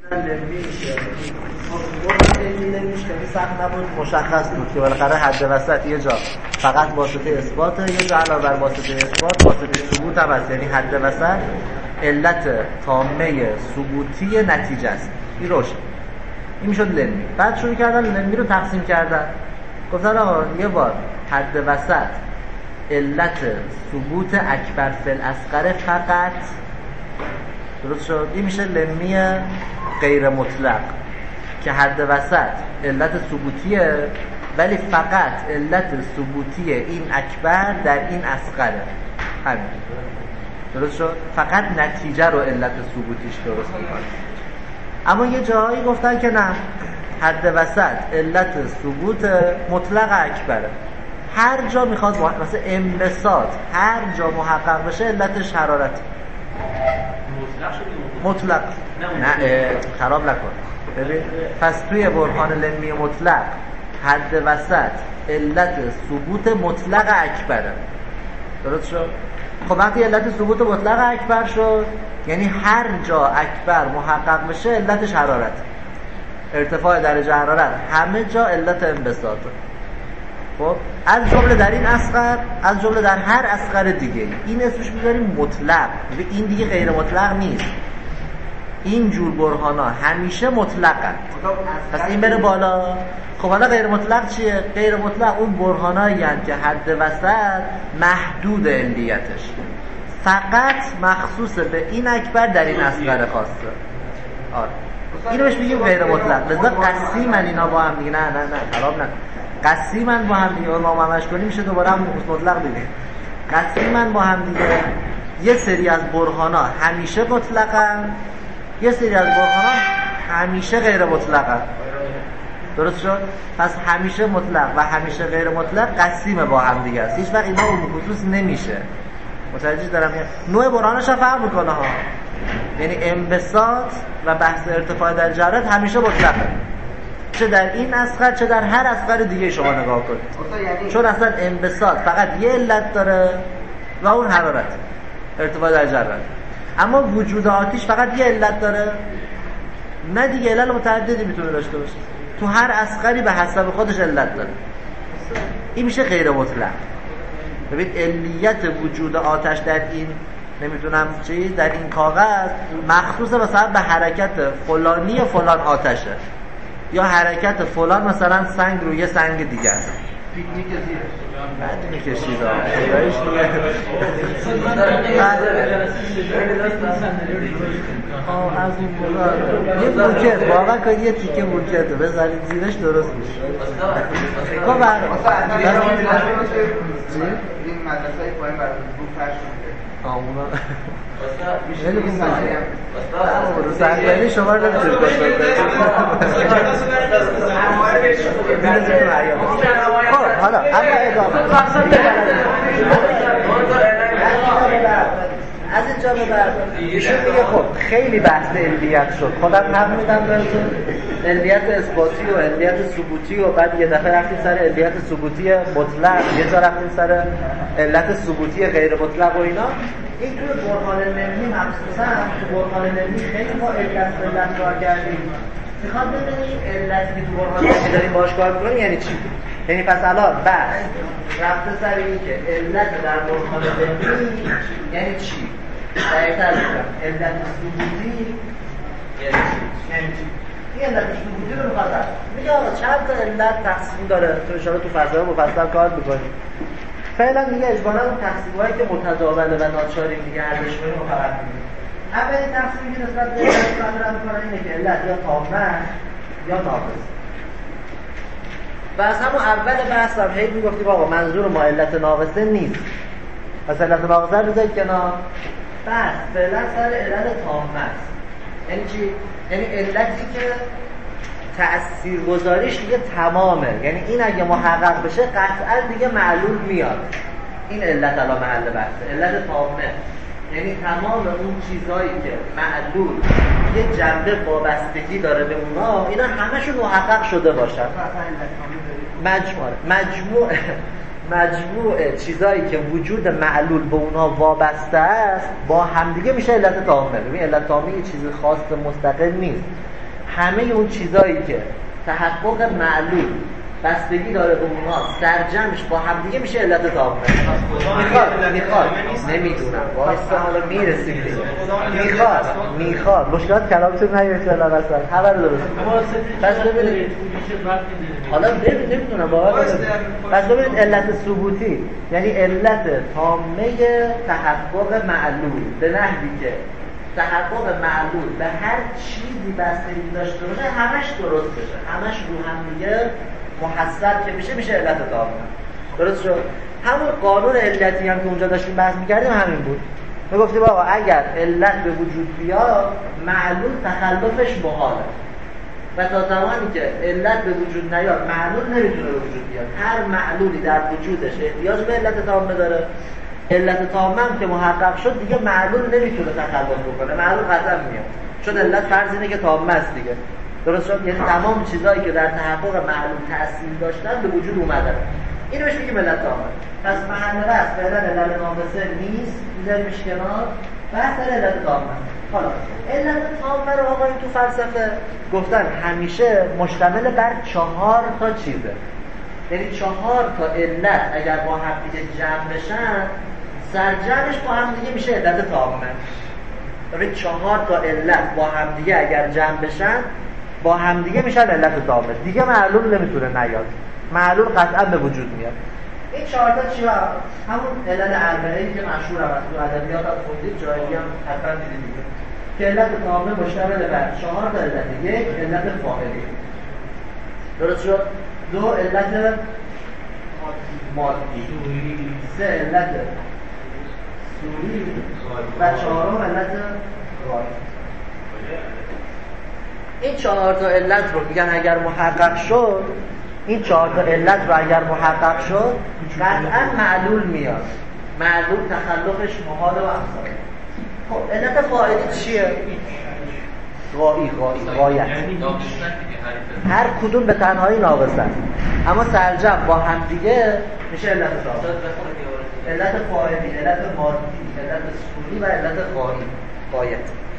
نمیشه سخت نبود، مشخص بود که بالاخره حد وسط یه جا فقط واسطه اثباته، یه جا علاوه بر واسطه اثبات واسطه ثبوت هم هست. یعنی حد وسط علت تامه ثبوتی نتیجه است. این روشن. این میشد لمی. بعد شروع کردن لمی رو تقسیم کردن. گفتن آقا یه بار حد وسط علت ثبوت اکبر فی الاصغر فقط، درست شد؟ این میشه لمی غیر مطلق که حد وسط علت ثبوتیه ولی فقط علت ثبوتی این اکبر در این اصغره. همین درست شد؟ فقط نتیجه رو علت ثبوتیش درست میکنه. اما یه جاهایی گفتن که نه، حد وسط علت ثبوت مطلق اکبره. هر جا میخواد مثلا انبساط هر جا محقق بشه علتش حرارت مطلق. نه خراب نکن. ببین پس توی برهان لمی مطلق حد وسط علت ثبوت مطلق اکبره. درست شد؟ خب وقتی علت ثبوت مطلق اکبر شد یعنی هر جا اکبر محقق بشه علتش حرارت، ارتفاع درجه حرارت، همه جا علت انبساط. خب از جمله در این اصغر، از جمله در هر اصغر دیگه. این اسمش میذاریم مطلق. این دیگه غیر مطلق نیست. این جور برهانا همیشه مطلقن. پس این بره بالا. خب حالا غیر مطلق چیه؟ غیر مطلق اون برهانایی هستند که حد وسط محدود علیتش فقط مخصوص به این اکبر در این اصغر خاصه. آره اینو بهش میگیم غیر مطلق. لذا قسیمن اینا با هم دیگه. نه خراب نکن. قسیمن با هم دیگه ما همش کنیم میشه دوباره هم مطلق دیگه. قسیمن با هم دیگه. یه سری از برهانا همیشه مطلقن، یه سری از برهانا همیشه غیر مطلقن. درست شد؟ پس همیشه مطلق و همیشه غیر مطلق قسیم با هم دیگه است. هیچ وقت اینا اون خصوص نمیشه. متوجه دارم نوع برهانش هم فرق میکنه ها. یعنی انبساط و بحث ارتفاع در جرات همیشه مطلقه، چه در این اصغر چه در هر اصغر دیگه شما نگاه کنید. چون اصلا انبساط فقط یه علت داره و اون حرارت، ارتفاع در جرات. اما وجود آتش فقط یه علت داره؟ نه دیگه، علت متعددی میتونه داشته باشه. تو هر اصغری به حسب خودش علت داره. این میشه غیر مطلق. ببین علیت وجود آتش در این نمیدونم چی در این کاغذ مخصوص مثلا به حرکت فلانی فلان آتشه، یا حرکت فلان مثلا سنگ روی سنگ دیگه است. پیکنیک زیرش بعد میکشید خدایش از این بودا یه بوکت واقعا که یه تیکه بوکت رو بذارید زیرش درست میشه. خب این مدرسه های پایین برای بوک فرش اونا خیلی بوده رو سنگلی شما رو نمیتونید خب حالا اما ادامه از اینجا به بعد ایشون میگه خب خیلی بحث علیت شد، خودم نقل میدم بهتون علیت اثباتی و علیت ثبوتی و بعد یه دفعه رفتیم سر علیت ثبوتی مطلق، یه جا رفتیم سر علت ثبوتی غیر مطلق و اینا. این توی برهان نمی مخصوصا تو برهان نمی خیلی ما علت کار کردیم. میخواد ببینیم علتی که تو برهان نمی داریم باش کار کنیم یعنی چی؟ یعنی پس الان بحث رفته سر این که علت در برهان نمی یعنی چی؟ دقیق‌تر بگم علت ثبوتی یعنی چی؟ این علت ثبوتی رو میخواد میگه آقا چند تا علت تقسیم داره، تو انشاءالله تو فضای مفصل کار میکنیم. فعلا دیگه اجبانا اون تقسیم‌هایی که متداوله و ناچاریم دیگه حلش کنیم و فقط میگیم. اولین تقسیمی که نسبت به علت مطرح می‌کنن اینه که علت یا تامه یا ناقص. و از همون اول بحث هم هی میگفتیم آقا منظور ما علت ناقصه نیست. پس علت ناقصه رو بذارید کنار. بس فعلا سر علت تامه است. یعنی چی؟ یعنی علتی که تأثیرگذاریش دیگه تمامه، یعنی این اگه محقق بشه قطعا دیگه معلول میاد. این علت الان محل بحثه، علت تامه یعنی تمام اون چیزایی که معلول یه جنبه وابستگی داره به اونا، اینا همشون محقق شده باشن. مجموع چیزایی که وجود معلول به اونا وابسته است با همدیگه میشه علت تامه. ببین علت تامه یه چیز خاص مستقل نیست، همه اون چیزایی که تحقق معلول بستگی داره به اونها سرجمش با همدیگه میشه علت تامه. میخواد نمیدونم وایسا حالا میرسیم میخواد مشکلات کلامتون نیست ولی اصلا خبر درست پس ببینید حالا نمیدونم پس ببینید علت ثبوتی یعنی علت تامه تحقق معلول به نحوی که تحقق معلول به هر چیزی بستگی داشته باشه همش درست بشه، همش رو هم دیگه محصل که میشه علت تامه. درست شد؟ همون قانون علتی هم که اونجا داشتیم بحث می‌کردیم همین بود. میگفتیم آقا اگر علت به وجود بیاد معلول تخلفش محاله و تا زمانی که علت به وجود نیاد معلول نمیتونه به وجود بیاد. هر معلولی در وجودش احتیاج به علت تامه داره. علت تامه هم که محقق شد دیگه معلول نمیتونه تخلف بکنه، معلول قطعا میاد چون علت فرض اینه که تامه است دیگه. درست شد؟ یعنی تمام چیزایی که در تحقق معلول تأثیر داشتن به وجود اومدن. اینو بهش میگیم علت تامه. پس محل بحث فعلا علت ناقصه نیست، میذاریمش کنار، بحث علت تامه. حالا علت تامه رو آقایون تو فلسفه گفتن همیشه مشتمل بر 4 تا چیزه. یعنی 4 تا علت اگر با هم دیگه جمع بشن سرجمعش با هم دیگه میشه علت تامه. ببین 4 تا علت با هم دیگه اگر جمع بشن با همدیگه میشن علت تامه. دیگه معلول نمیتونه نیاد، معلول قطعا به وجود میاد. این 4 تا چیه؟ همون علل اربعه‌ای که مشهور هم از تو ادبیات هم خوندید، جایی هم حتما دیدید دیگه که علت تامه مشتمل بر 4 تا علت. یک علت فاعلی، درست شد؟ 2 علت مادی، 3 علت سوری و 4 علت غایی. این 4 تا علت رو میگن اگر محقق شد، این 4 تا علت رو اگر محقق شد قطعا معلول میاد، معلول تخلفش محال و امثال. خب علت فاعلی چیه؟ غایت. هر کدوم به تنهایی ناقصن اما سرجم با هم دیگه میشه علت تامه. علت فاعلی، علت مادی، علت سوری و علت غایت.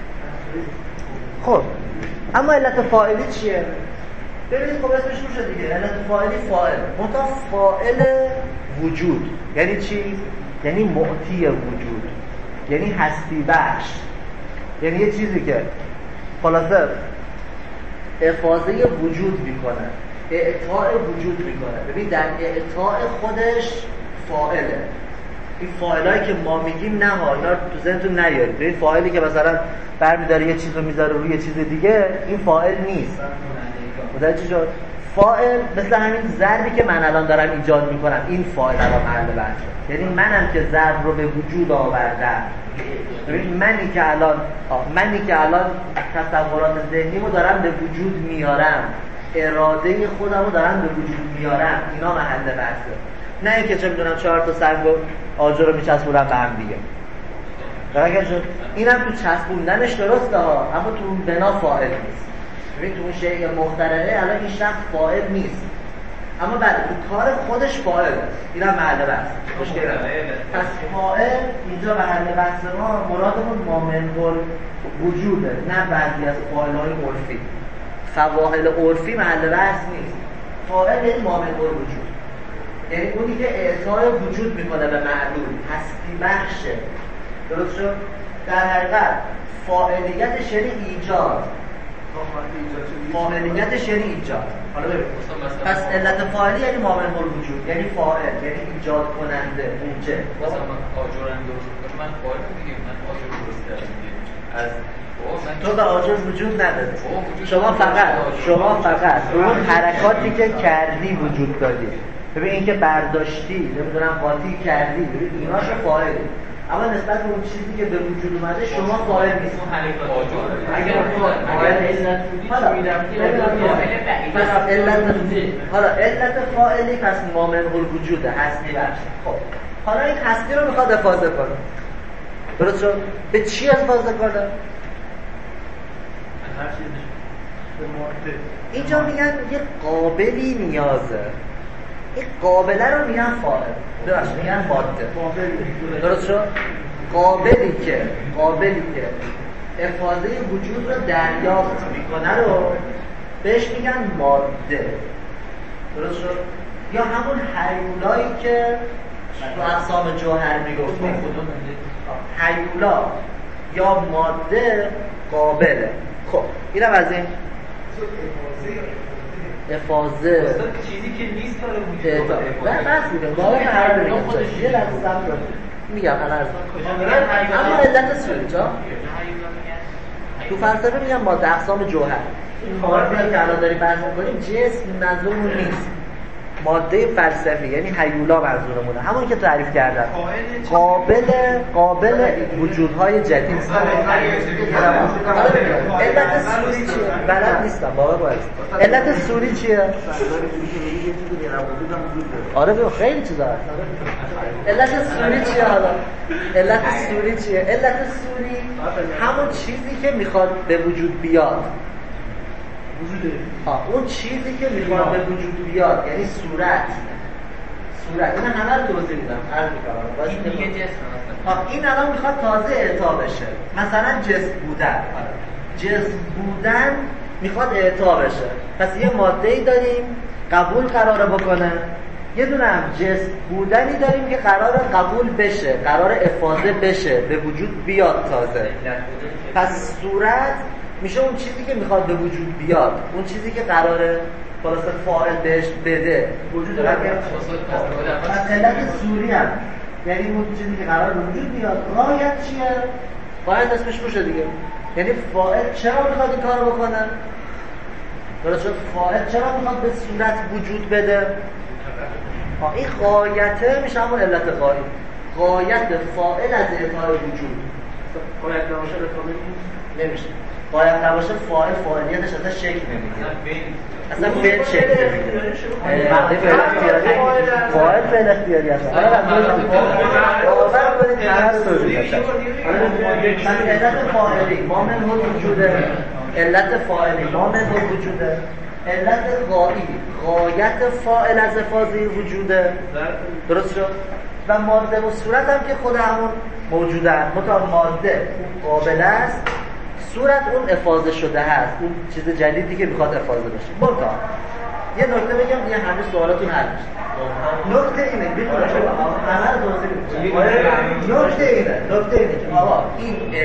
خب اما علت فاعلی چیه؟ ببینید خب اسمش رو شد دیگه، علت فاعلی فاعل منتها فاعل وجود. یعنی چی؟ یعنی معطی وجود، یعنی هستی بخش، یعنی یه چیزی که خلاصه افاضه وجود میکنه، اعطاء وجود میکنه. ببین در اعطاء خودش فاعله. این فاعلایی که ما میگیم نه ها، اینا تو ذهنتون نیارید. این فاعلی که مثلا برمی‌داره یه چیز رو میذاره روی یه چیز دیگه، این فاعل نیست. متوجه چی شد؟ فاعل مثل همین ضربی که من الان دارم ایجاد میکنم، این فاعل الان محل بحث. یعنی منم که ضرب رو به وجود آوردم. ببین منی که الان تصورات ذهنیمو دارم به وجود میارم، اراده خودم رو دارم به وجود میارم، اینا محل بحثه. نه اینکه چه میدونم 4 تا سنگ و آجر رو میچسبونم به هم دیگه. درکه شد؟ اینم تو چسبوندنش درسته ها، اما تو اون بنا فاعل نیست. ببین تو اون شیء مخترعه الان این شخص فاعل نیست، اما بعد تو کار خودش فاعل. اینم محل بحث. مشکل نداره. پس فاعل اینجا محل بحث ما مرادمون مامن وجوده، نه بعضی از فاعل‌های عرفی. فواعل عرفی محل بحث نیست. فاعل یعنی مامن وجود، یعنی اونی که اعطای وجود میکنه به معلول، هستی بخشه. درست شد؟ در حقیقت فاعلیتش یعنی ایجاد. فاعلیتش یعنی ایجاد. حالا ببین پس علت فاعلی یعنی مامن الوجود، یعنی فاعل، یعنی ایجاد کننده، موجب. مثلا من آجرم درست کنم، من فاعل میگم، من آجر درست کردم. از تو به آجر وجود نداری. شما فقط اون حرکاتی که کردی وجود دادی. ببین این که برداشتی، نمیدونم قاطی کردی، ببین ایناش فاعلی. اما نسبت به اون چیزی که به وجود اومده شما فاعل نیست. اگر حالا علت فاعلی پس مامن الوجود هستی بخش. خب حالا این هستی رو میخواد افاضه کنه. درست شد؟ به چی افاضه کنه؟ هر چیزی به ماده. اینجا میگن یه قابلی نیازه. این قابله رو میگن فاعل. درست میگن ماده. درست شد؟ قابلی که افاضه وجود رو دریافت میکنه رو بهش میگن ماده. درست شد؟ یا همون هیولایی که تو اقسام جوهر میگفتیم، هیولا یا ماده قابله. خب اینم از این افاضه چیزی که نیست داره وجود داره. بس میگم واقعا هر میگم یه لحظه صبر کن میگم الان اما علت سوری جا تو فلسفه میگم ماده اقسام جوهر. این موارد که الان داریم بحث می‌کنیم جسم منظورمون نیست، ماده فلسفی یعنی هیولا منظورمونه، همون که تعریف کردم قابل وجودهای جدید. علت سوری چیه؟ بلد نیستم بابا باید. علت سوری چیه؟ آره خیلی چیزا هست. علت سوری چیه حالا؟ علت سوری چیه؟ علت سوری همون چیزی که میخواد به وجود بیاد. اون چیزی که میخواد به وجود بیاد یعنی صورت. این همه رو توضیح میدم عرض میکنم. این الان میخواد تازه اعطا بشه. مثلا جسم بودن میخواد اعطا بشه. پس یه ماده‌ای داریم قبول قراره بکنه، یه دونه هم جسم بودنی داریم که قراره قبول بشه، قراره افاضه بشه، به وجود بیاد تازه. پس صورت میشه اون چیزی که میخواد به وجود بیاد، اون چیزی که قراره خلاصه فاعل بهش بده وجود داره. پس علت سوری هم یعنی اون چیزی که قراره به وجود بیاد. غایت چیه؟ غایت اسمش روشه دیگه، یعنی فاعل چرا میخواد این کارو بکنه؟ درست شد؟ فاعل چرا میخواد به صورت وجود بده؟ این غایته میشه همون علت غایت فاعل از اعطای وجود. غایت نباشه نمیشه. باید نباشه فاعلیتش اصلا شکل نمیگیره، اصلا فعل شکل نمیگیره. معنی فعل اختیاری فاعل فعل اختیاری هست. باور کنید هر طوری باشه. علت فاعلی ما من وجوده، علت فاعلی ما من وجوده، علت غایت فاعل از افاضه وجوده. درست شد؟ و ماده و صورت هم که خود همون موجودن، مطابق ماده قابل است، صورت اون افاضه شده هست، اون چیز جدیدی که میخواد افاضه بشه. منتها یه نکته بگم دیگه همه سوالاتون حل میشه. نکته اینه بدون شما همه رو توضیح میدم. نکته اینه که آقا این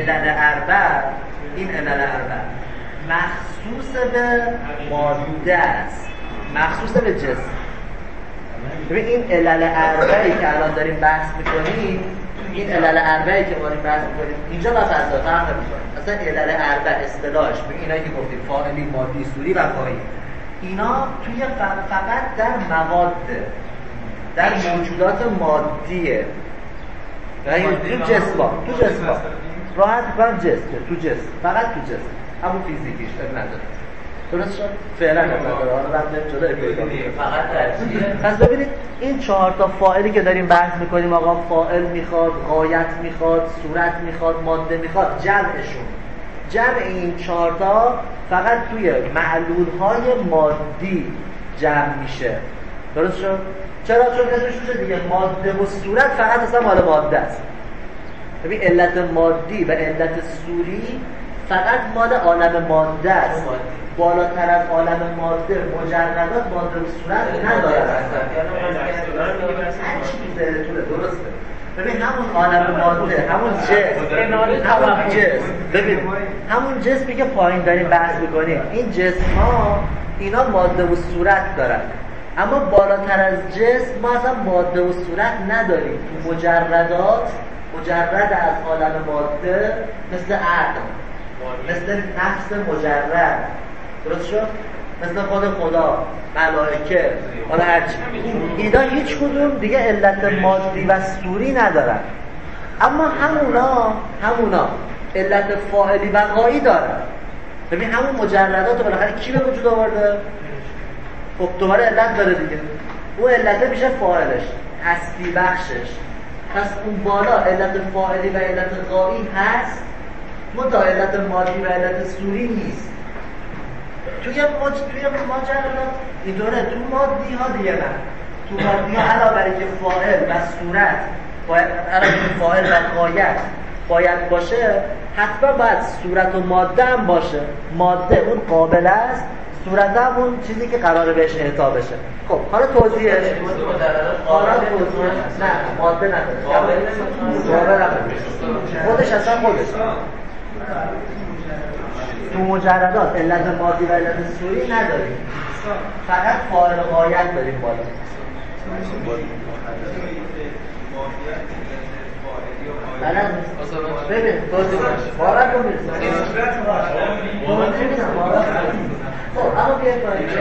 علل اربع مخصوص به ماده است، مخصوص به جسم. ببین این علل اربعی که الان داریم بحث میکنیم، این علل اربعی که داریم بحث میکنیم اینجا با فلسفه فرق نمیکنه. اصلا علل اربع اصطلاحش ببین اینایی که گفتیم فاعلی، مادی، صوری و غایی، اینا توی فقط در مواد، در موجودات مادیه. یعنی تو جسم راحت میکنم جسم، فقط تو جسم، همون فیزیکیش نداره. درست شد؟ فعلا نداره. حالا رفتیم جلو فقط ترجیح. پس ببینید این 4 تا فاعلی که داریم بحث میکنیم، آقا فاعل میخواد، غایت میخواد، صورت میخواد، ماده میخواد، جمع این 4 تا فقط توی معلولهای مادی جمع میشه. درست شد؟ چرا؟ چون اسمش میشه دیگه ماده و صورت فقط اصلا مال ماده است. ببین علت مادی و علت صوری فقط مال عالم ماده است. بالاتر از عالم ماده مجردات ماده و صورت ندارد. هر چیزی درسته. ببین همون عالم ماده، همون جسم، ببین همون جسمی که پایین داریم بحث میکنیم، این جسم ها اینا ماده و صورت دارن، اما بالاتر از جسم ما اصلا ماده و صورت نداریم. تو مجرد از عالم ماده مثل عقل، مثل نفس مجرد، درست شد؟ مثل خود خدا، ملائکه، حالا هرچی، اینا هیچ کدوم دیگه علت مادی و صوری ندارن، اما همونا علت فاعلی و غایی دارن. ببین همون مجردات رو بالاخره کی به وجود آورده؟ خب دوباره علت داره دیگه، اون علت میشه فاعلش، هستی بخشش. پس اون بالا علت فاعلی و علت غایی هست، منتها علت مادی و علت صوری نیست. توی مجرد اینطوره، تو مادی ها دیگه نه. تو مادی ها علاوه بر اینکه فاعل و صورت باید، فاعل و غایت باید باشه، حتما باید صورت و ماده هم باشه. ماده اون قابل است، صورت هم اون چیزی که قراره بهش اعطا بشه. خب حالا توضیحش حالا توضیحش نه ماده نداره، خودش اصلا خودش تو مجردات علت مادی و علت سوری نداریم، فقط فاعل غایت داریم بالا. بلد نیست. ببین توضیح بارد رو میرسیم خب اما بیاید باید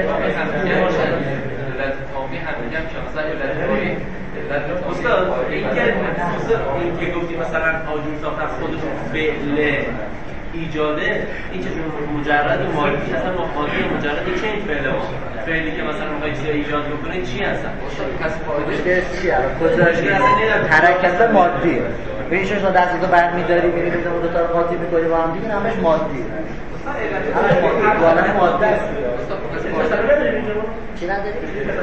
علت تامی هم میگم که مثلا علت تامی استاد این که گفتی مثلا آجور ساختن خودش فعل ایجاده، این چه مجرد مادی اصلا مادی مجرد چه این فعلی که مثلا میخوای چیزی ایجاد بکنه چی هستن؟ کس فایده چیه؟ کجاش حرکت مادی. این شش تا دستتو برمی‌داری می‌ریم اون دو تا رو قاطی می‌کنی با هم دیگه همش مادی. همش مادی. عالم ماده است. چی نداری؟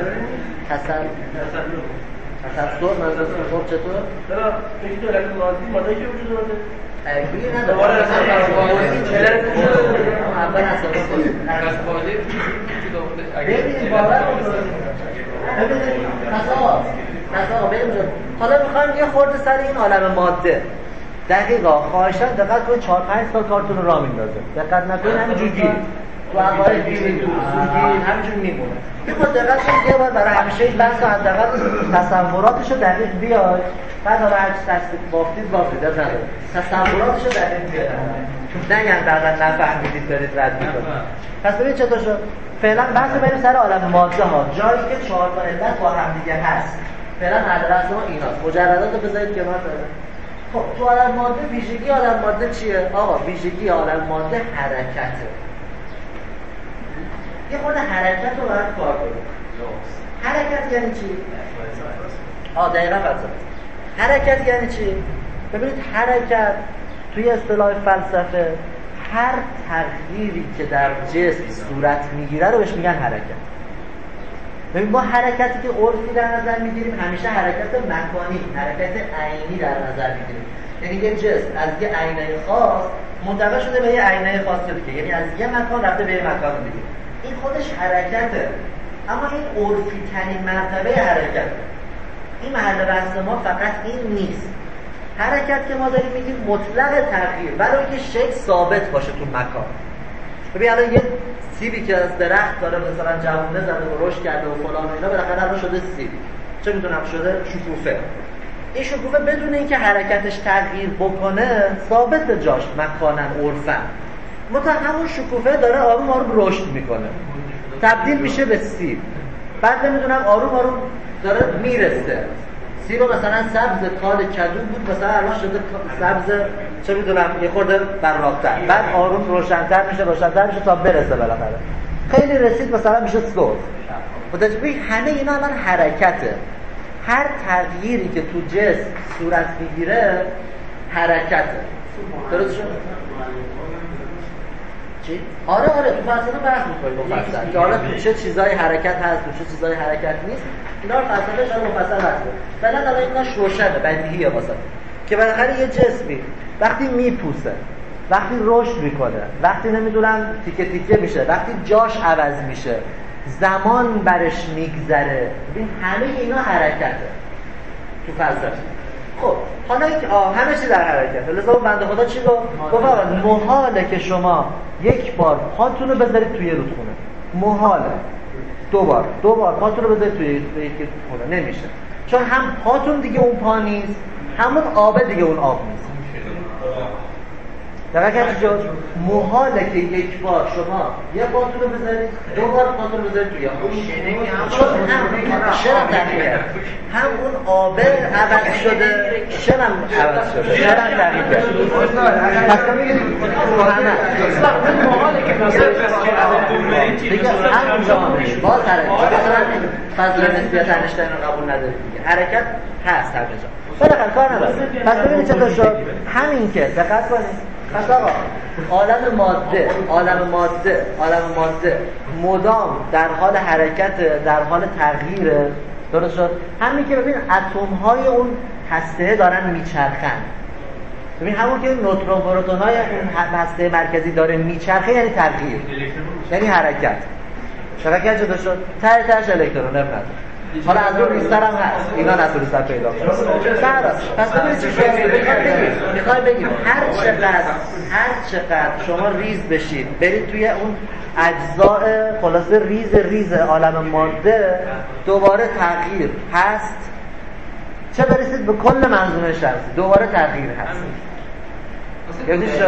تصور نظر خب چطور؟ چرا فکر تو علت مادی که وجود داره؟ اگه نه دوباره اول اصلا ببینید باور ببینید حالا میخوایم یه خورده سر این عالم ماده دقیقا خواهشاً دقت کنید 4-5 تا کارتون رو راه میندازه، دقت نکنید همینجور گیرید تو اقوال گیرید تو اصول همینجور میمونه. یه خود دقت کنید یه بار برای همیشه این بحث رو حداقل تصوراتش رو دقیق بیاد، بعد حالا هرچی تصدیق بافتید از نداره تصوراتش رو دقیق بیاد، نه یعنی بعدا نفهمیدید دارید رد میکنید. پس ببینید چطور شد. فعلا بحث بریم سر عالم ماده ها، جایی که 4 تا علت با هم دیگه هست. فعلا مدرسه ما ایناست، مجردات رو بذارید کنار فعلا. خب تو عالم ماده ویژگی عالم ماده چیه؟ آقا ویژگی عالم ماده حرکته. یه خورده حرکت رو باید کار کنیم. حرکت یعنی چی؟ دقیقا فلسفه. حرکت یعنی چی؟ ببینید حرکت توی اصطلاح فلسفه هر تغییری که در جسم صورت میگیره رو بهش میگن حرکت. ببین ما حرکتی که عرفی در نظر میگیریم همیشه حرکت مکانی، حرکت عینی در نظر میگیریم. یعنی یه جسم از یه عینه خاص منتقل شده به یه عینه خاص دیگه، یعنی از یه مکان رفته به یه مکان دیگه. این خودش حرکته. اما این عرفی ترین مرتبه حرکت. این محل بحث ما فقط این نیست. حرکت که ما داریم میگیم مطلق تغییر، برای اینکه شکل ثابت باشه تو مکان. ببین الان یه سیبی که از درخت داره مثلا جوونه زده و رشد کرده و فلان و اینا بالاخره الان شده سیب. چه میدونم شده شکوفه. این شکوفه بدون اینکه حرکتش تغییر بکنه ثابت به جاش مکانن عرفن. متا همون شکوفه داره آروم آروم رشد میکنه، تبدیل میشه به سیب. بعد نمیدونم آروم آروم داره میرسه. سیب مثلا سبز کال کدو بود مثلا الان شده سبز چه میدونم یه خورده براق‌تر، بعد آروم روشن‌تر میشه تا برسه بالاخره خیلی رسید مثلا میشه سرخ. خودش همه اینا الان حرکته. هر تغییری که تو جسم صورت میگیره حرکته. درست شد؟ چی؟ آره تو فلسفه بحث می‌کنیم مفصل که حالا تو چه چیزای حرکت هست تو چه چیزای حرکت نیست، اینا رو فلسفه شاید مفصل بحث کنیم. فعلا الان اینا روشنه، بدیهیه واسه که بالاخره یه جسمی وقتی میپوسه، وقتی رشد میکنه، وقتی نمیدونم تیکه تیکه میشه، وقتی جاش عوض میشه، زمان برش میگذره، این همه اینا حرکته تو فلسفه. خب حالا همه چی در حرکته. لذا بنده خدا چی گفت؟ محاله که شما یک بار پاتون رو بذارید توی رودخونه، محاله. دو بار پاتون رو بذارید توی یک رودخونه نمیشه، چون هم پاتون دیگه اون پا نیست، همون آب دیگه اون آب نیست. دقیقاً جز محاله که یک بار شما یه پاتون رو بذارید، دو بار پاتون رو بذارید توی اون چون هم دقیقه هم اون آب عوض شده، شنم عوض شده، شنم دقیقه پس میگید محاله که دیگه همونجا باز حرکت فضل نسبیت اینشتین رو قبول ندارید دیگه، حرکت هست هر جا بالاخره کار نداره. پس ببینید چطور شد همین که دقت کنید. پس آقا عالم ماده مدام در حال حرکت، در حال تغییر. درست شد؟ همین که ببین اتم های اون هسته دارن میچرخن. ببین همون که نوترون پروتون‌های اون هسته مرکزی داره میچرخه یعنی تغییر، یعنی حرکت. حرکت جدا شد، تهش الکترون نداره. حالا از اون ریستر هم هست، اینا نتونستن پیدا کنن. پس ببینید چی شد. میخوای بگیم هر چقدر شما ریز بشید برید توی اون اجزاء خلاصه ریز عالم ماده، دوباره تغییر هست. چه برسید به کل منظومه شمسی دوباره تغییر هست. یعنی شد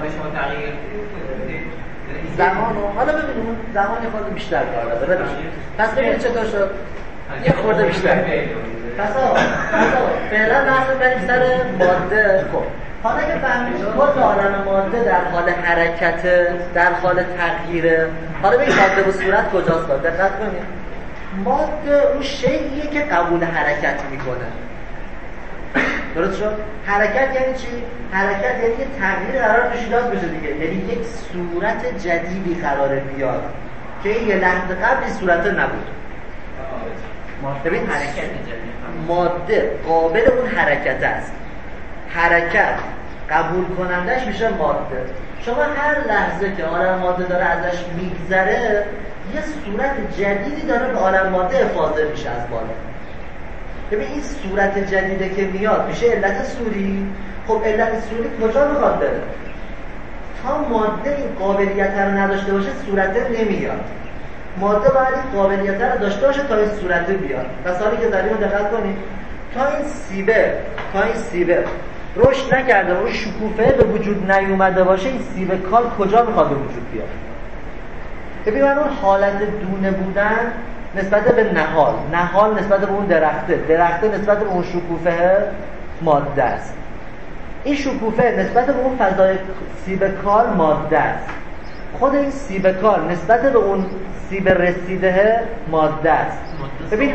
زمان حالا ببینیم زمانی خود بیشتر کار داره. پس ببینید چطور شد یه خورده بیشتر. پس فعلا بحث بریم سر ماده. خب حالا که فهمید کل عالم ماده در حال حرکت، در حال تغییره. حالا ببین ماده به صورت کجاست؟ دقت کنید. ماده اون شیئیه که قبول حرکت میکنه. درست شد؟ حرکت یعنی چی؟ حرکت یعنی یه تغییر قرار توش ایجاد بشه دیگه. یعنی یک صورت جدیدی قراره بیاد که یه لحظه قبل این صورت نبود. ببین حرکت ماده قابل اون حرکت است. حرکت قبول کنندش میشه ماده. شما هر لحظه که عالم ماده داره ازش میگذره یه صورت جدیدی داره به عالم ماده افاضه میشه از بالا. ببین این صورت جدیده که میاد میشه علت صوری. خب علت صوری کجا میخواد بره؟ تا ماده این قابلیت رو نداشته باشه صورت نمیاد. ماده باید این قابلیت رو داشته باشه تا این صورت بیاد. مثالی که داریم دقت کنید. تا این سیبه رشد نکرده و شکوفه به وجود نیومده باشه این سیبه کال کجا میخواد به وجود بیاد؟ ببین من اون حالت دونه بودن نسبت به نهال نسبت به اون درخته نسبت به اون شکوفه ماده است. این شکوفه نسبت به اون فضای سیب کال ماده است. خود این سیب کال نسبت به اون سیب رسیده ماده است. ببین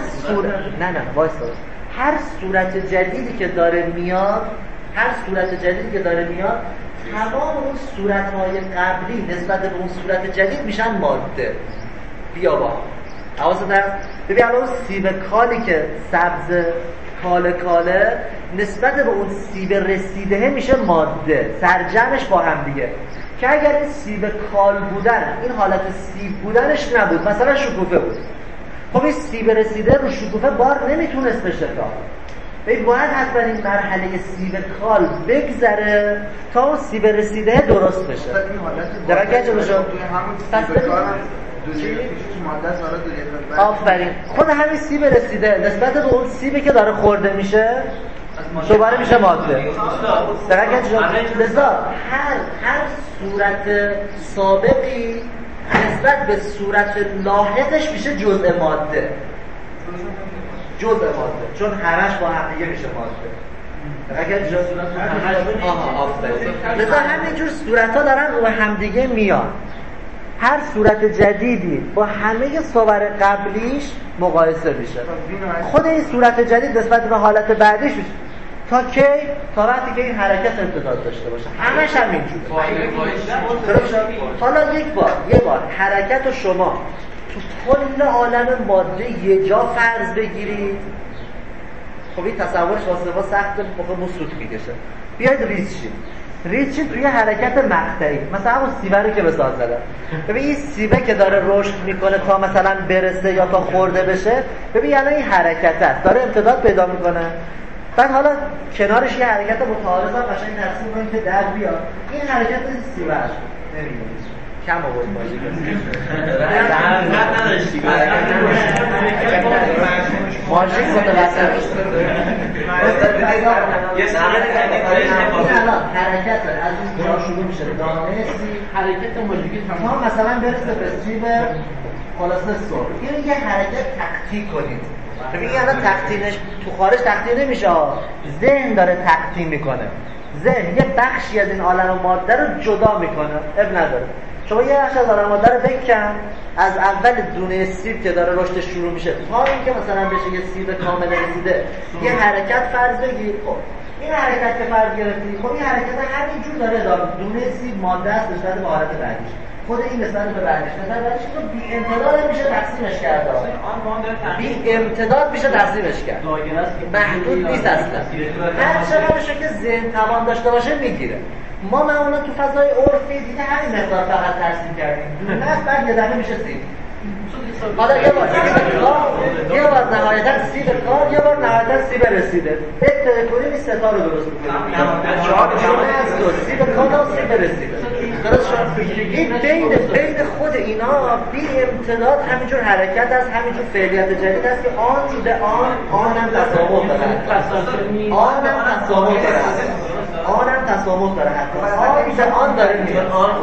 هر صورت جدیدی که داره میاد تمام اون صورت‌های قبلی نسبت به اون صورت جدید میشن ماده. بیا با حواست هست. ببین الان سیب کالی که سبز کاله نسبت به اون سیب رسیده میشه ماده. سرجمش با هم دیگه که اگر این سیب کال بودن این حالت سیب بودنش نبود، مثلا شکوفه بود، خب این سیب رسیده رو شکوفه بار نمیتونست بشه تا باید حتما این مرحله سیب کال بگذره تا اون سیب رسیده درست بشه. درکه چه بشه؟ آفرین. خود همین سیب رسیده نسبت به اون سیبی که داره خورده میشه دوباره میشه ماده. درکه چه؟ لذا هر صورت سابقی نسبت به صورت لاحقش میشه جزء ماده. چون همش با هم دیگه میشه ماده. اگر لذا همینجور صورت‌ها دارن رو هم دیگه میان. هر صورت جدیدی با همه صور قبلیش مقایسه میشه. خود این صورت جدید نسبت به حالت بعدیش میشه تا کی؟ تا وقتی که این حرکت امتداد داشته باشه. همش هم اینجوره. حالا یه بار حرکت رو شما تو کل عالم ماده یه جا فرض بگیرید، خب این تصورش واسه ما سخته، موقع مسود میکشه. بیاید ریز شید توی حرکت مقطعی، مثلا همون سیبه رو که مثال زدم. ببین این سیبه که داره رشد میکنه تا مثلا برسه یا تا خورده بشه، ببین الان این حرکت است داره امتداد پیدا میکنه. بعد حالا کنارش یه حرکت متعارض هم قشنگ ترسیم کنیم که در بیاد. این حرکت سیبه اش نمیدونید کم آورد باشه ماژیک متوسط یه ساعت حرکت از این جا شروع میشه دانه حرکت ماژیکی تا مثلا برسه به سیب خلاصه سر. اینو یه حرکت تقطیع کنید. ببین الان تقطیعش تو خارج تقطیع نمیشه، ذهن داره تقطیع میکنه. ذهن یه بخشی از این عالم ماده رو جدا میکنه. اب نداره شما یه بخش از عالم ماده رو بکن، از اول دونه سیب که داره رشد شروع میشه تا اینکه مثلا بشه یه سیب کامل رسیده یه حرکت فرض بگیر. خب این حرکت که فرض گرفتی، خب این حرکت همینجور داره ادامه. دونه سیب ماده است نسبت به حالت بعدیش. خود این نسبت به بعدش رو بی امتداد میشه تقسیمش کرد. بی امتداد میشه تقسیمش کرد. محدود نیست اصلا. هر چقدرشه که ذهن توان داشته باشه میگیره. ما معمولا تو فضای عرفی دیگه همین مقدار فقط ترسیم کردیم. نه بعد یه دفعه میشه سید. حالا یه بار نهایتا سی به کار، یه بار نهایتا سی به رسیده. ابتدا کنیم این ستا رو درست میکنیم. سی به کار و سی به رسیده. درست شد؟ این بین خود اینا بی امتداد همینجور حرکت است، همینجور فعلیت جدید است که آن رو به آن هم تسامح داره. آن هم تسامح داره. آن به آن داره میگه.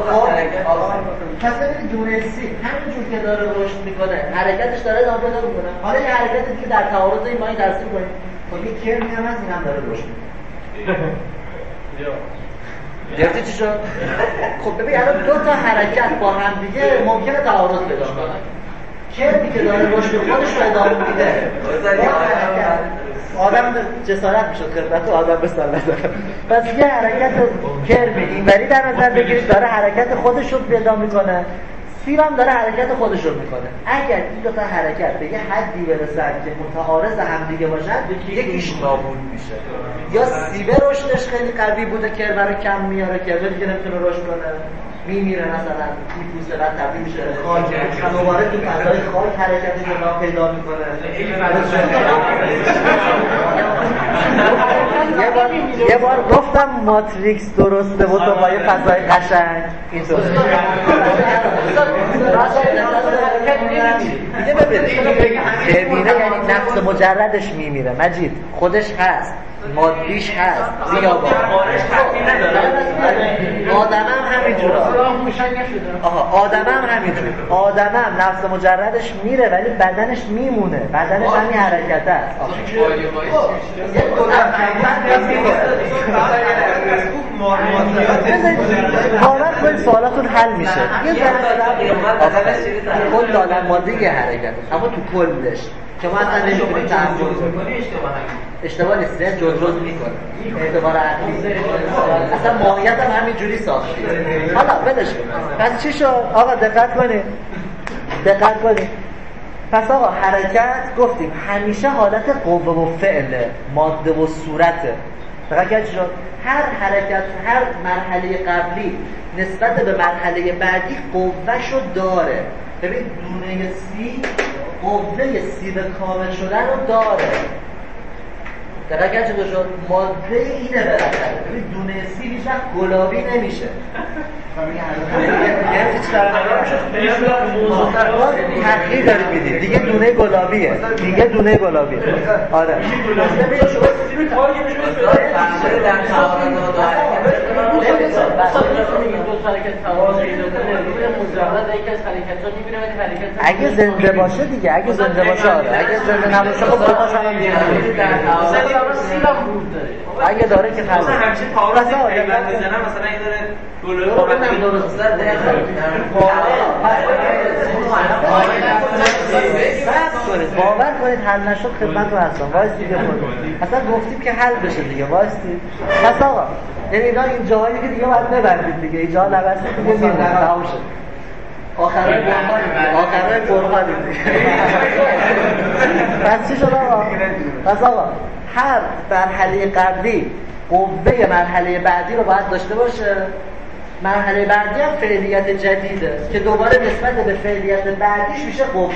پس ببینید دونه سی همینجور که داره رشد میکنه، حرکتش داره ادامه پیدا میکنه. حالا یه حرکت دیگه در تعارض این ما این ترسیم کنیم. خب این کرمی هم هست، این هم داره رشد میکنه. گرفتی چی شد؟ خب ببین الان دو تا حرکت با هم دیگه ممکنه تعارض پیدا کنه. کرمی که داره رشد خودش رو ادامه میده، آدم جسارت میشد خدمت آدم به سالت داره. پس یه حرکت کرمی اینوری در نظر بگیرید داره حرکت خودش رو پیدا میکنه، سیر هم داره حرکت خودش رو میکنه. اگر این دو تا حرکت به یه حدی برسن که متعارض هم دیگه باشن، یکیش نابود میشه. یا سیبه رشدش خیلی قوی بوده که برای کم میاره که دیگه نمیتونه رشد کنه، میمیره، مثلا میپوسه بعد تبدیل میشه خاک، دوباره تو فضای خاک حرکت جدا پیدا میکنه. یه بار گفتم ماتریکس درسته و تو با یه فضای قشنگ اینطور دیگه ببینه، یعنی نفس مجردش میمیره. مجید خودش هست، مادیش هست، زیابان آدم هم همینجور. آدم هم همینجور. آدم هم نفس مجردش میره ولی بدنش میمونه، بدنش همین حرکت هست. باور کنید سوالاتون حل میشه. یه کل عالم ماده یه حرکت، اما تو کلش که ما اصلا نمی‌تونیم تحمل کنیم. اشتباه نیست، جزء میکنه اعتبار عقلی، اصلا ماهیت هم همینجوری ساخته. حالا بدش کن. پس چی شد؟ آقا دقت کنید. پس آقا حرکت گفتیم همیشه حالت قوه و فعل، ماده و صورته. فقط چی شد؟ هر حرکت، هر مرحله قبلی نسبت به مرحله بعدی قوه‌شو داره. ببین دونه سی قوه سی به کامل شدن رو داره. دقیقا چه شد؟ ماده اینه بالاخره. ببین دونه سی هیچ وقت گلابی نمیشه. تغییر داری میدید دیگه دونه گلابیه. آره اگه زنده باشه دیگه، اگه زنده باشه آره، اگه زنده نباشه خب بتاش هم دیگه اگه داره که خلاص همچین تعارضی پیوند میزنم، مثلا اگه داره گلوی قومتی درست باور کنید حل نشد خدمت رو هستم وایس دیگه خود اصلا گفتیم که حل بشه دیگه وایستی. پس آقا یعنی اینا این جاهایی که دیگه باید ببندید دیگه، این جاها نبستی دیگه میمونه تمام شد. آخرای برهانی دیگه. پس چی شد آقا؟ پس آقا هر مرحله قبلی قوه مرحله بعدی رو باید داشته باشه. مرحله بعدی هم فعلیت جدیده که دوباره نسبت به فعلیت بعدیش میشه قوه.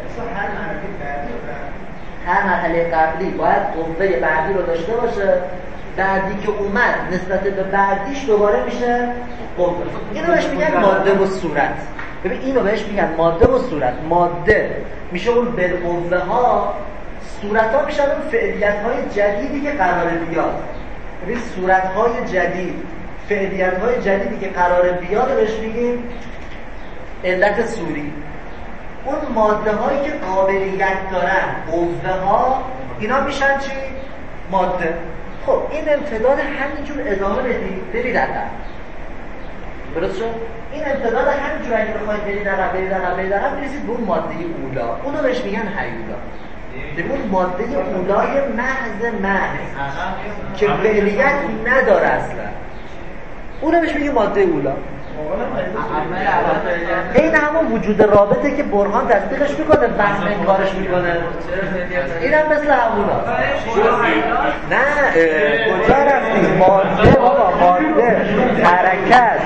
هر مرحله قبلی باید قوه بعدی رو داشته باشه، بعدی که اومد نسبت به بعدیش دوباره میشه قوه. اینو بهش میگن ماده و صورت. ببین اینو بهش میگن ماده و صورت. ماده میشه اون بالقوه ها، صورت ها میشن اون فعلیت های جدیدی که قراره بیاد. ببین صورت های جدید، فعلیت های جدیدی که قراره بیاد بهش میگیم علت صوری. اون ماده هایی که قابلیت دارن، قوه ها، اینا میشن چی؟ ماده. خب این امتداد همینجور ادامه بدید برید عقب. درست شد؟ این امتداد همینجور اگه بخواید برید عقب میرسید به اون ماده اولا. اونو بهش میگن هیولا. اون ماده اولای محض که فعلیت نداره اصلا، اونو بهش میگه ماده اولا. این همون وجود رابطه که برهان تصدیقش میکنه، وهم انکارش میکنه. این هم مثل همونا. نه کجا رفتی؟ ماده بابا، ماده، حرکت.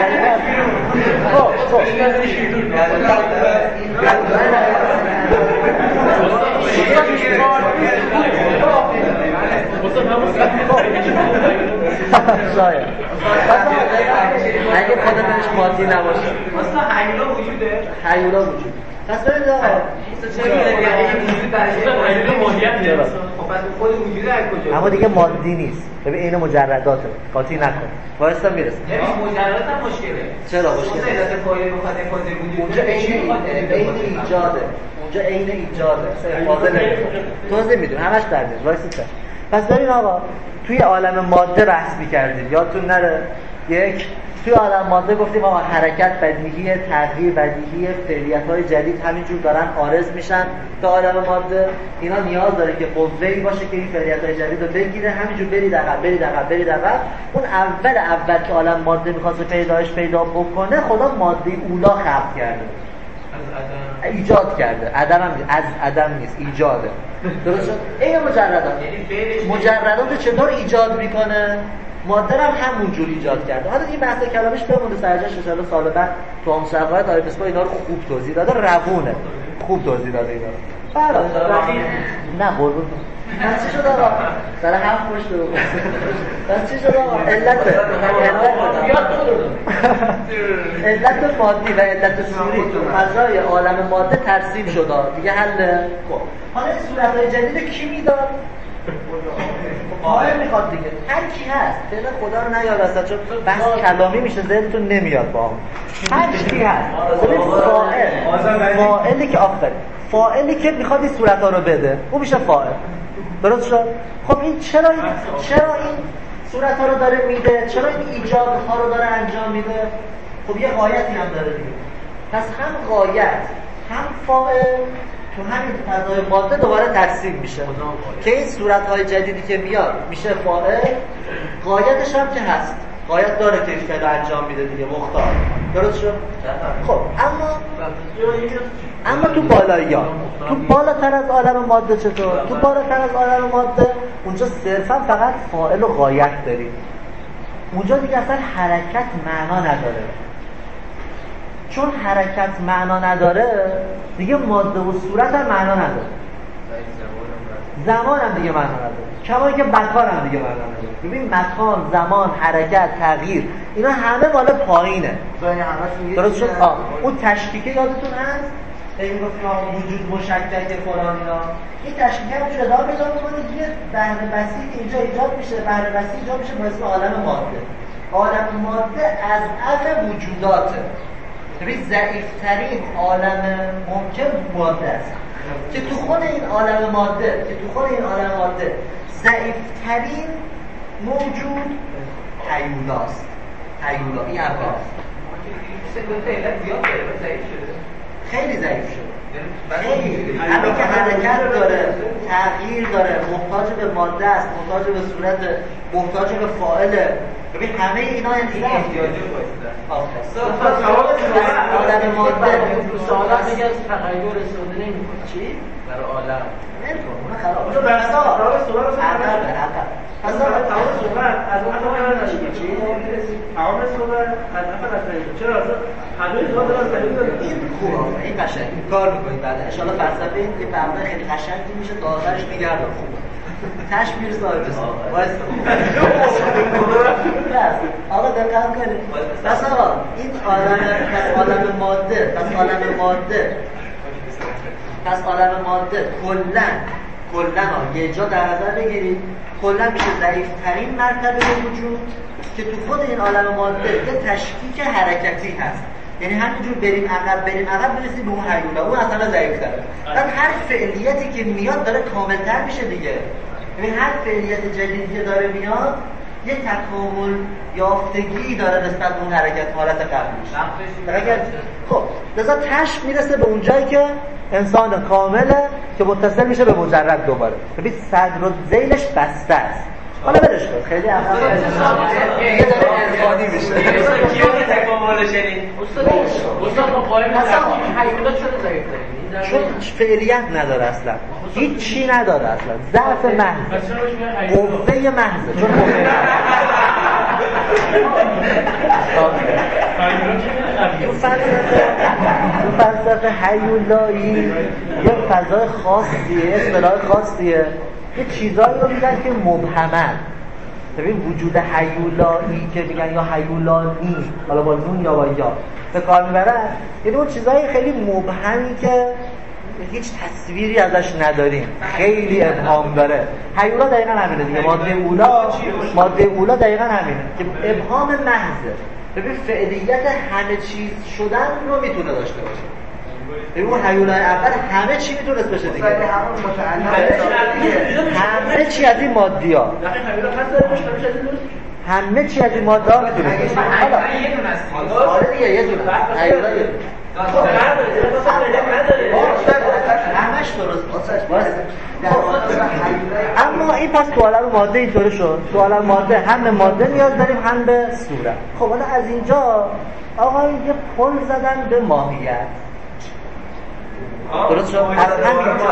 خب شاید اگه خودمش مادی نباشه اصلا حیولا وجوده؟ حیولا وجود. پس ببینید آقا اما دیگه مادی نیست. ببین این مجرداته، قاطی نکن. وایستا میرسه. مجرد هم مشکله. چرا مشکله؟ اونجا عین ایجاده. اونجا عین ایجاده. فاضل توضیح میدونم. همش در میاد. وایستا. پس ببین آقا توی عالم ماده بحث می‌کردیم. یادتون نره توی عالم ماده گفتیم آقا حرکت بدیهیه، تغییر بدیهیه، فعلیت‌های جدید همینجور دارن عارض میشن تا عالم ماده. اینا نیاز داره که قوه‌ای باشه که این فعلیت‌های جدید رو بگیره، همینجور برید عقب. اون اول که عالم ماده می‌خواد پیدا بکنه، خدا ماده اولا خلق کرده، ایجاد کرده. از عدم نیست، ایجاده. درست شد؟ این مجردات چطور ایجاد میکنه؟ ماده هم همونجور ایجاد کرده. حالا این بحث کلامش بمونه سرجاش، ان شاءالله سال بعد تو هم شقایق آیفسپا اینا رو خوب توضیح داده، روونه خوب توضیح داده اینا. نه قربون. پس چی شد آقا؟ سر هم پشت رو. پس چی شد آقا؟ علت مادی و علت صوری تو فضای عالم ماده ترسیم شده. دیگه حل. خب حالا این صورت‌های جدید کی میداد؟ فاعل میخواد دیگه. هر کی هست دل خدا رو نیاد اصلا، چون بحث کلامی میشه ذهنتون نمیاد با هم. هر کی هست فاعلی که فاعلی که میخواد این صورت‌ها رو بده اون میشه فاعل. درست شد؟ خب این چرا این صورت‌ها رو داره میده؟ چرا این ایجادها رو داره انجام میده؟ خب یه غایتی هم داره دیگه. پس هم غایت هم فاعل تو همین فضای ماده دوباره تقسیم میشه که این صورت‌های جدیدی که میاد میشه فاعل، غایتش هم که هست، غایت داره که این فعل انجام میده دیگه، مختار. درست شد؟ خب اما تو بالایی‌ها، تو بالاتر از عالم ماده چطور؟ تو بالاتر از عالم ماده اونجا صرفا فقط فاعل و غایت داریم. اونجا دیگه اصلا حرکت معنا نداره. چون حرکت معنا نداره دیگه ماده و صورت هم معنا نداره، زمان هم دیگه معنا نداره، کما که مکان هم دیگه معنا نداره. ببین مکان، زمان، حرکت، تغییر اینا همه مال پایینه. درست شد؟ اون تشکیکه یادتون هست؟ این گفتم وجود مشکک فلان اینا، این تشکیکه رو جدا پیدا می‌کنه، یه بحر وسیع اینجا ایجاد میشه، بحر وسیع ایجاد میشه با اسم عالم ماده. عالم ماده از عدم وجوداته. ببین ضعیف‌ترین عالم ممکن ماده است که تو خود این عالم ماده ضعیف‌ترین موجود هیولاست. هیولا این اول خیلی ضعیف شده. همین که حرکت داره، تغییر داره، محتاج به ماده است، محتاج به صورت، محتاج به فاعله. ببین همه اینا احتیاجه واسه عالم ماده. سوالات میگه از تغییر رسونده نمی‌کنه. چی؟ برای عالم نمی‌کنه، اون خراب. اونجا برای سوال رو پس تمام صحبت از اون حرف نشید. چی؟ تمام صحبت از حرف نشید. چرا اصلا همه سوال دارن دلیل این خوبه. این قشنگ کار می‌کنید. بعد ان شاءالله فلسفه این فهمه خیلی قشنگی میشه تا آخرش میگردم. خوبه. تاش میرسه وایسا. آقا دقت کنید. پس آقا این عالم ماده، پس عالم ماده کلاً یه جا در نظر بگیرید، کلاً میشه ضعیف‌ترین مرتبه وجود که تو خود این عالم ماده یه تشکیک حرکتی هست. یعنی همینجور بریم عقب برسیم به اون هیولا، اون اصلا ضعیف‌تره. بعد هر فعلیتی که میاد داره کامل‌تر میشه دیگه. یعنی هر فعلیت جدیدی که داره میاد یه تکامل یافتگی داره نسبت به اون حرکت حالت قبلیش. خب لذا تش میرسه به اون جایی که انسان کامله که متصل میشه به مجرد دوباره. ببین صدر و ذیلش بسته است. حالا برش کن خیلی عقل یه داره ارفانی میشه کیو که تکاملش یعنی استاد ما قائم هستیم حیوانات شده ضعیف داریم چون فعلیت نداره اصلا هیچ چی نداره اصلا ضعف محض قوه محض چون تو فلسفه هیولایی یه فضای خاصیه اصطلاح خاصیه یه چیزایی رو میگن که مبهمن ببین وجود هیولایی که میگن یا هیولانی حالا با نون یا با یا به کار میبرن یعنی اون چیزای خیلی مبهمی که هیچ تصویری ازش نداریم خیلی ابهام داره هیولا دقیقا همینه دیگه ماده اولا دقیقا همینه که ابهام محضه ببین فعلیت همه چیز شدن رو میتونه داشته باشه ببین اون هیولای اول همه چی میتونست بشه دیگه همه چی از این مادی ها همه چی از این ماده ها میتونه بشه حالا دیگه یه دونه هیولای همش درست اما این پس تو عالم ماده اینطوری شد تو عالم ماده هم به ماده نیاز داریم هم به صورت خب حالا از اینجا آقا یه پل زدن به ماهیت درست شد از همینجا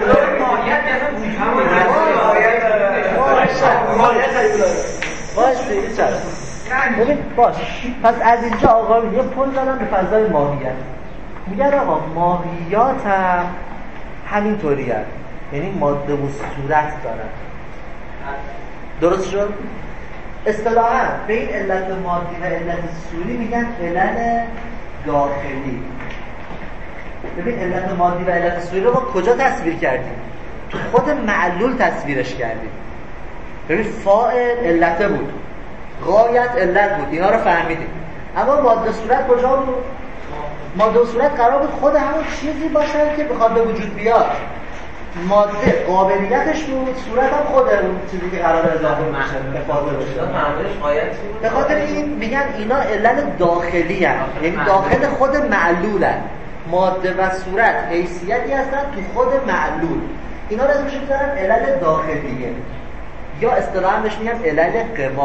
ماهیت ببین باش پس از اینجا آقا یه پل زدن به فضای ماهیت میگن آقا ماهیات هم همینطوری هست یعنی ماده و صورت دارن درست شد؟ اصطلاحاً به این علت مادی و علت صوری میگن علل داخلی ببین علت مادی و علت صوری رو ما کجا تصویر کردیم؟ تو خود معلول تصویرش کردیم ببین فاعل علت بود غایت علت بود اینا رو فهمیدیم اما ماده صورت کجا بود؟ ماده و صورت قرار بود خود همون چیزی باشن که بخواد به وجود بیاد ماده قابلیتش بود صورت هم خود اون چیزی که قرار اضافه بشه به خاطر این میگن اینا علل داخلی هست یعنی داخل خود معلول هست ماده و صورت حیثیتی هستن تو خود معلول اینا رو اسمش میذارن علل داخلیه یا اصطلاحاً بهش میگن علل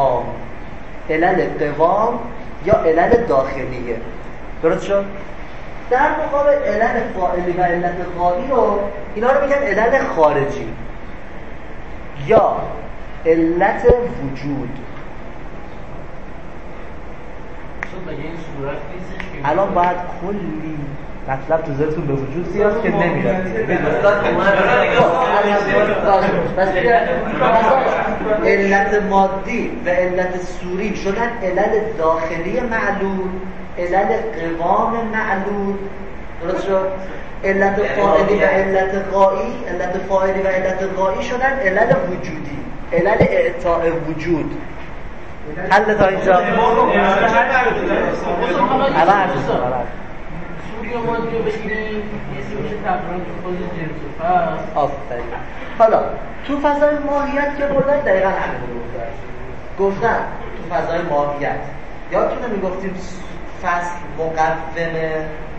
قوام یا علل داخلیه درست شد؟ در مقابل علل فاعلی و علت غایی رو اینا رو میگن علل خارجی یا علت وجود الان باید کلی مطلب تو ذهنتون به وجود بیاد که نمیاد علت مادی و علت صوری شدن علل داخلی معلول علل قوام معلول درست شد علت فاعلی و علت غایی شدن علل وجودی علل اعطاء وجود حل تا اینجا سوری و مادی رو بگیریم یه سی میشه تقریبا تو خود جنس و فصل آفرین حالا تو فضای ماهیت که بردن دقیقا همین رو گفتن تو فضای ماهیت یادتونه میگفتیم فصل مقومه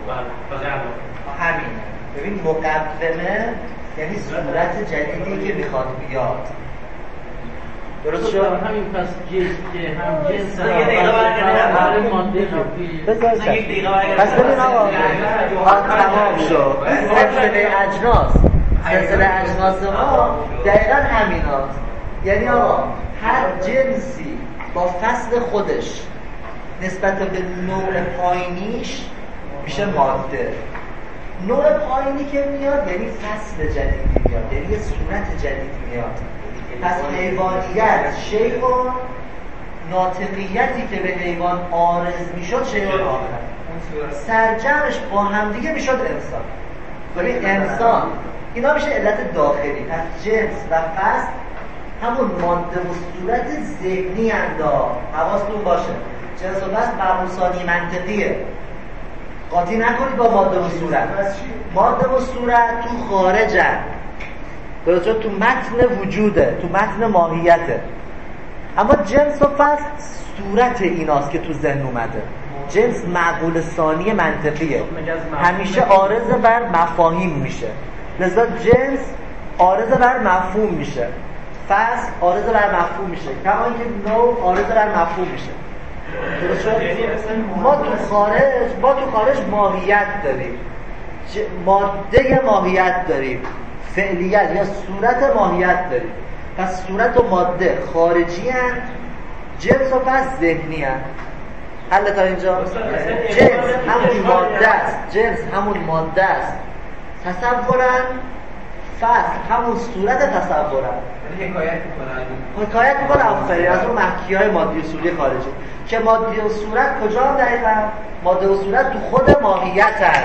همین ببین مقومه یعنی صورت جدیدی که میخواد بیاد درست شد؟ همین پس که هم جنس یه دقیقه برگردیم ماده پس ببین آقا تمام شد سلسله اجناس ما دقیقا همین هست یعنی آقا هر جنسی با فصل خودش نسبت به نوع پایینیش میشه ماده نوع پایینی که میاد یعنی فصل جدیدی میاد یعنی یه صورت جدید میاد پس حیوانیت شیء ناطقیتی که به حیوان عارض میشد شیء آخر سرجمش با همدیگه میشد انسان ببین انسان اینا میشه علت داخلی پس جنس و فصل همون ماده و صورت ذهنی اندا حواستون باشه جنس و فصل مبحوثانی منطقیه قاطی نکنید با ماده و صورت ماده و صورت تو خارجن درست تو متن وجوده تو متن ماهیته اما جنس و فصل صورت ایناست که تو ذهن اومده جنس معقول ثانی منطقیه همیشه عارض بر مفاهیم میشه لذا جنس عارض بر مفهوم میشه فصل عارض بر مفهوم میشه، کما اینکه نوع عارض بر مفهوم میشه. درست شد؟ ما تو خارج ماهیت داریم، ماده ماهیت داریم، فعلیت یا صورت ماهیت داریم. پس صورت و ماده خارجی هستند، جنس و فصل ذهنی هستند. حل تا اینجا؟ جنس همون ماده است، جنس همون ماده است، تصورن، فصل همون صورت تصورن. حکایت میکنه آفرین از اون محکیهای مادی و صوری خارجی که مادی و صورت کجا هم دقیقا؟ ماده و صورت تو خود ماهیت هست.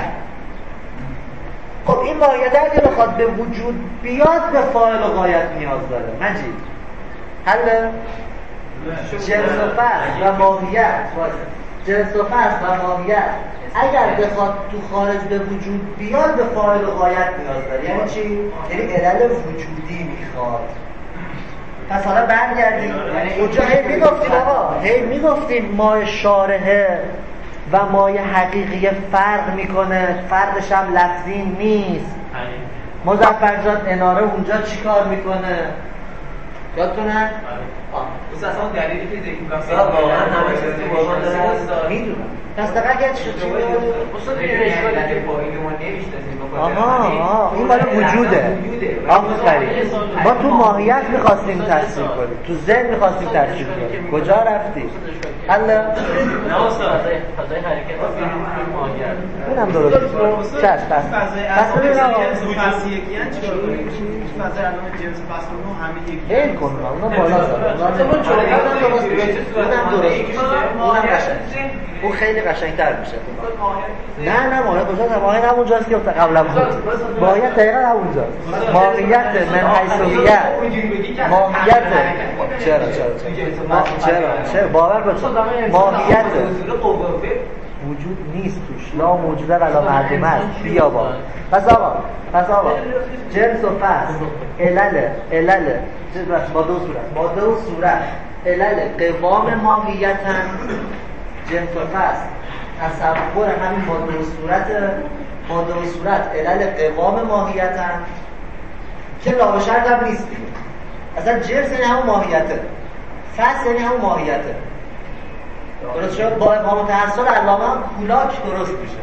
خب این ماهیت اگه بخواد به وجود بیاد به فاعل و غایت نیاز داره. مجید حل جنس و فصل و ماهیت، جنس و فصل و ماهیت اگر بخواد تو خارج به وجود بیاد به فاعل و غایت نیاز داره. یعنی چی؟ یعنی علل وجودی میخواد. پس حالا برگردیم اونجا هی میگفتیم مای شارحه و مای حقیقی فرق میکنه، فرقش هم لفظی نیست. مظفرجان اناره اونجا چی کار میکنه؟ یادتونه؟ بس اصلا دلیلی که ذکر می‌کنم واقعا همه چیز تو قرآن داره میدونم. پس دقیقاً اگه چی اصلا این اشکالی که با این ما نمی‌شناسیم این مال وجوده. آفرین. ما تو ماهیت می‌خواستیم تفسیر کنیم، تو ذهن می‌خواستیم تفسیر کنیم. کجا رفتی؟ حل نه استاد فضای حرکت ماهیت اونم درست. چش پس ببین آقا فصل یکی ان چیکار کنیم؟ فضای علامه جنس فصل نو همه یکی. این کن اونا بالا اونم قشنگ. اون خیلی قشنگ‌تر میشه. نه ماهیت کجاست؟ ماهیت همونجاست که قبلا بود. ماهیت دقیقاً همونجاست. ماهیت من حیثیت ماهیت چرا باور کن ماهیت وجود نیست توش، لا موجوده ولا معدومه است. بیا با پس آقا جنس و فصل علل ماده و صورت علل قوام ماهیتن. جنس و فصل تصور همین ماده و صورت علل قوام ماهیتن که لا به شرط هم نیست. اصلا جنس یعنی همون ماهیته، فصل یعنی همون ماهیته. درست شد؟ با ابهام تحصل علامه هم کولاک درست میشه.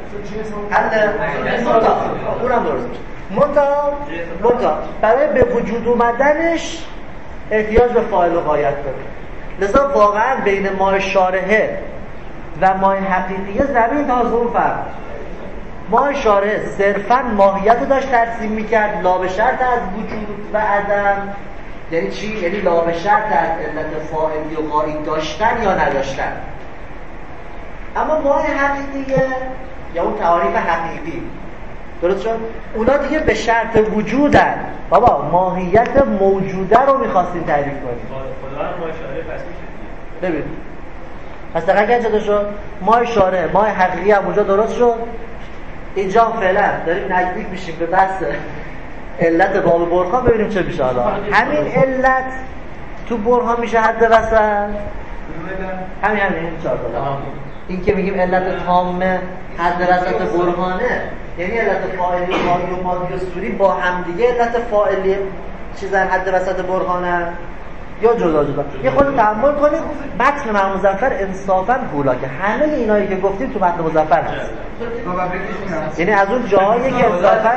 اونم درست میشه. منتها برای به وجود اومدنش احتیاج به فاعل و غایت داره. لذا واقعا بین مای شارحه و مای حقیقیه زمین تا زمین فرق. مای شارحه صرفا ماهیت رو داشت ترسیم میکرد، لا به شرط از وجود و عدم. یعنی چی؟ یعنی لا به شرط از علت فاعلی و غایی داشتن یا نداشتن. اما مای حقیقیه یا اون تعاریف حقیقی درست شد؟ اونا دیگه به شرط وجودن. بابا ماهیت موجوده رو میخواستیم تعریف کنیم. خدا هم مای شارحه پس میشه. ببین پس دقیقا چطور شد؟ مای شارحه مای حقیقی هم اونجا درست شد. اینجا فعلا داریم نزدیک میشیم به بحث علت باب برهان. ببینیم چه میشه. حالا همین علت تو برهان میشه حد وسط. همین چهار تا. این که میگیم علت تامه حد وسط برهانه، یعنی علت فاعلی و مادی و صوری با هم دیگه علت فاعلی چیزن حد وسط برهانه یا جدا. یه خود تأمل کنید متن مرحوم مظفر انصافا گولا که همه اینایی که گفتیم تو متن مظفر هست. یعنی از اون جاهایی که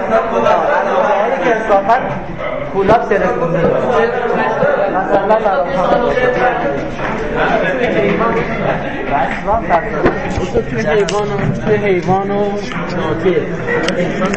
انصافا گولا سرسونده مثلا برای تو حیوان و ناطق